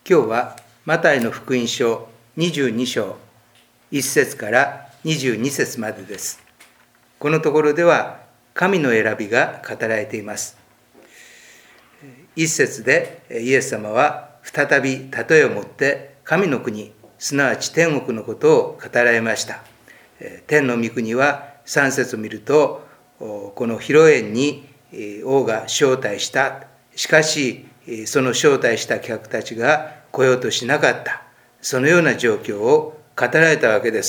今日はマタイの福音書22章1節から22節までです。このところでは神の選びが語られています。1節でイエス様は再び例えをもって神の国、すなわち天国のことを語られました。天の御国は3節を見ると、この披露宴に王が招待した。しかしその招待した客たちが来ようとしなかった。そのような状況を語られたわけです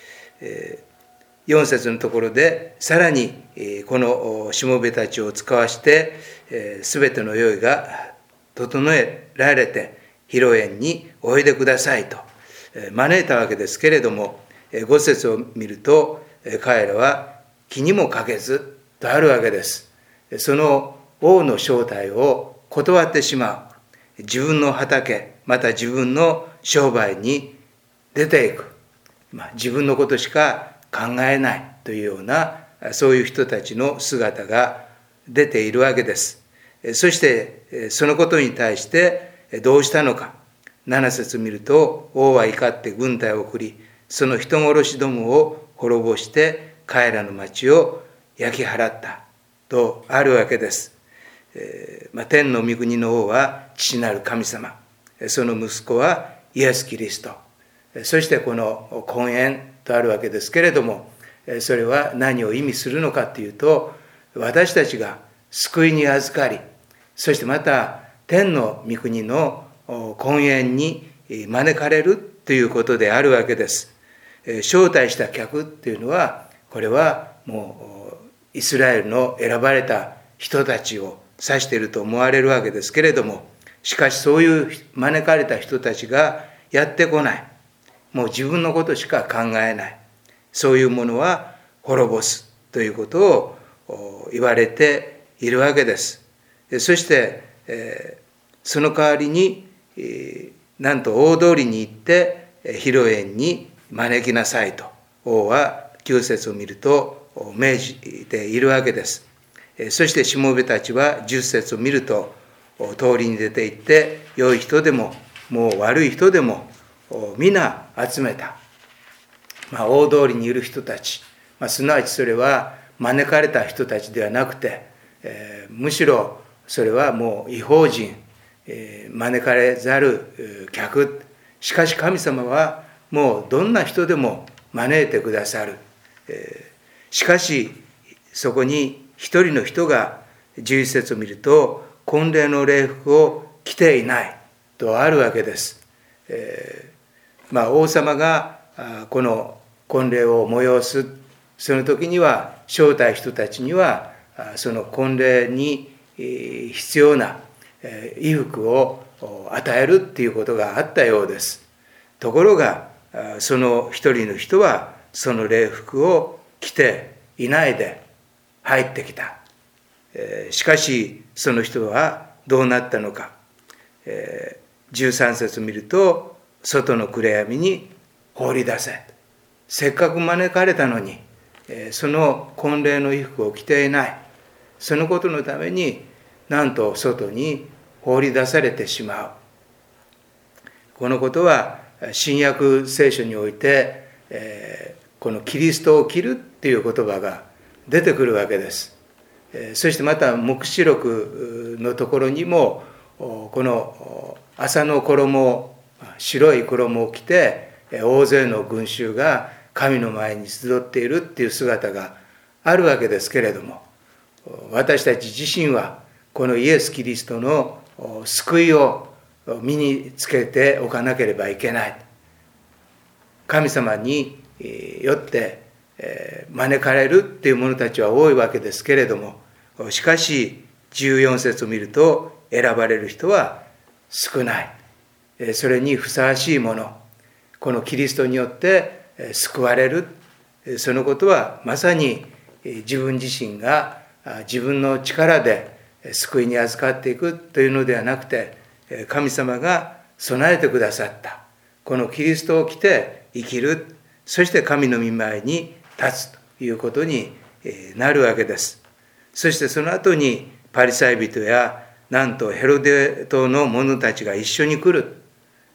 。4節のところでさらにこのしもべたちを使わしてすべての用意が整えられて披露宴においでくださいと招いたわけですけれども、5節を見ると彼らは気にもかけずとあるわけです。その王の招待を断ってしまう。自分の畑、また自分の商売に出ていく。自分のことしか考えないというような、そういう人たちの姿が出ているわけです。そしてそのことに対してどうしたのか。7節見ると、王は怒って軍隊を送り、その人殺しどもを滅ぼして彼らの町を焼き払ったとあるわけです。天の御国の王は父なる神様、その息子はイエス・キリスト、そしてこの婚宴とあるわけですけれども、それは何を意味するのかというと、私たちが救いに預かり、そしてまた天の御国の婚宴に招かれるということであるわけです。招待した客っていうのは、これはもうイスラエルの選ばれた人たちを指していると思われるわけですけれども、しかしそういう招かれた人たちがやってこない。もう自分のことしか考えない。そういうものは滅ぼすということを言われているわけです。そしてその代わりになんと大通りに行って披露宴に招きなさいと王は9節を見ると命じているわけです。そしてしもべたちは10節を見ると通りに出て行って、良い人でももう悪い人でも皆集めた。大通りにいる人たち、すなわちそれは招かれた人たちではなくて、むしろそれはもう異邦人、招かれざる客。しかし神様はもうどんな人でも招いてくださる。しかしそこに一人の人が11節を見ると、婚礼の礼服を着ていないとあるわけです。王様がこの婚礼を催す、その時には招待人たちにはその婚礼に必要な衣服を与えるっていうことがあったようです。ところがその一人の人はその礼服を着ていないで入ってきた。しかしその人はどうなったのか。13節を見ると、外の暗闇に放り出せ。せっかく招かれたのにその婚礼の衣服を着ていない。そのことのためになんと外に放り出されてしまう。このことは新約聖書において、このキリストを着るっていう言葉が出てくるわけです。そしてまた黙示録のところにも、この麻の衣、白い衣を着て大勢の群衆が神の前に集っているっていう姿があるわけですけれども、私たち自身はこのイエス・キリストの救いを身につけておかなければいけない。神様によって招かれるっていう者たちは多いわけですけれども、しかし14節を見ると選ばれる人は少ない。それにふさわしいもの、このキリストによって救われる、そのことはまさに自分自身が自分の力で救いに預かっていくというのではなくて、神様が備えてくださったこのキリストを着て生きる、そして神の御前に立つということになるわけです。そしてその後にパリサイ人やなんとヘロデ島の者たちが一緒に来る。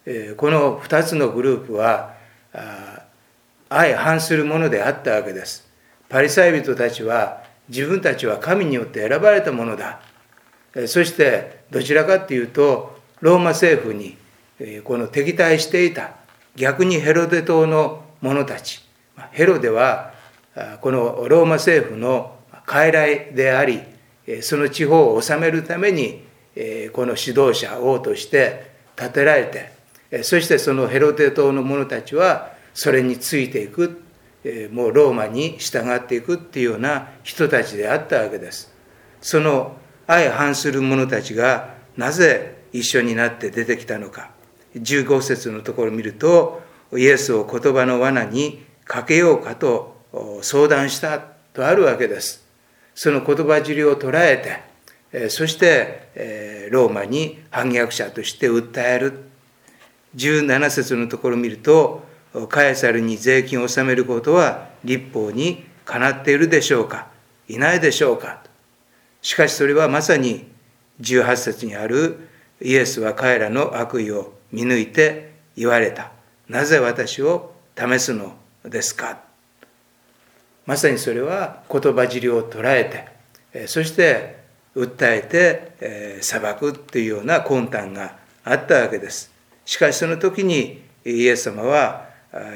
この2つのグループは相反するものであったわけです。パリサイ人たちは自分たちは神によって選ばれたものだ。そしてどちらかというとローマ政府にこの敵対していた逆にヘロデ島の者たち、ヘロデはこのローマ政府の傀儡であり、その地方を治めるためにこの指導者王として立てられて、そしてそのヘロデ島の者たちはそれについていく、もうローマに従っていくっていうような人たちであったわけです。その相反する者たちがなぜ一緒になって出てきたのか。15節のところを見ると、イエスを言葉の罠にかけようかと相談したとあるわけです。その言葉尻を捉えて、そしてローマに反逆者として訴える。17節のところを見ると、カエサルに税金を納めることは律法にかなっているでしょうか、いないでしょうか。しかしそれはまさに18節にある、イエスは彼らの悪意を見抜いて言われた。なぜ私を試すのですか。まさにそれは言葉尻を捉えて、そして訴えて裁くというような魂胆があったわけです。しかしその時にイエス様は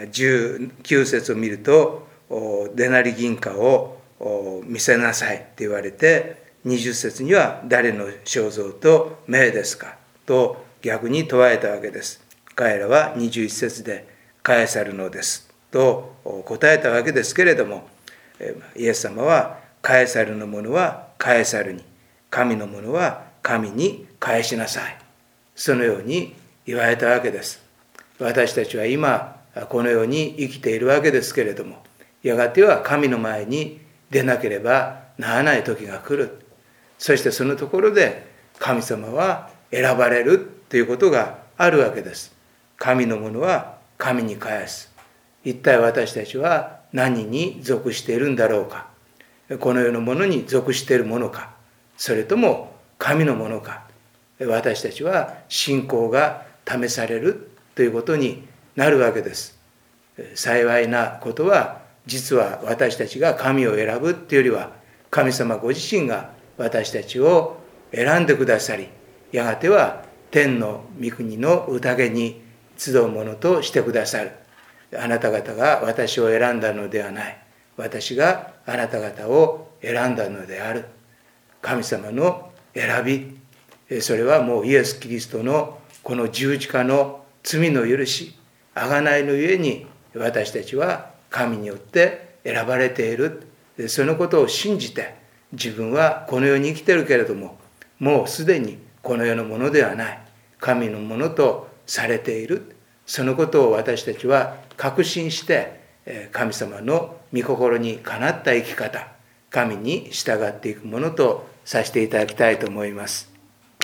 19節を見ると、デナリ銀貨を見せなさいって言われて、20節には誰の肖像と名ですかと逆に問われたわけです。彼らは21節でカエサルのですと答えたわけですけれども、イエス様はカエサルのものはカエサルに、神のものは神に返しなさい、そのように言われたわけです。私たちは今このように生きているわけですけれども、やがては神の前に出なければならない時が来る。そしてそのところで神様は選ばれるということがあるわけです。神のものは神に返す。一体私たちは何に属しているんだろうか。この世のものに属しているものか、それとも神のものか。私たちは信仰が試されるということになるわけです。幸いなことは、実は私たちが神を選ぶっていうよりは、神様ご自身が私たちを選んでくださり、やがては天の御国の宴に集うものとしてくださる。あなた方が私を選んだのではない。私があなた方を選んだのである。神様の選び、それはもうイエス・キリストのこの十字架の罪の許し、贖いのゆえに私たちは神によって選ばれている。そのことを信じて、自分はこの世に生きているけれども、もうすでにこの世のものではない、神のものとされている。そのことを私たちは確信して、神様の御心にかなった生き方、神に従っていくものとさせていただきたいと思います。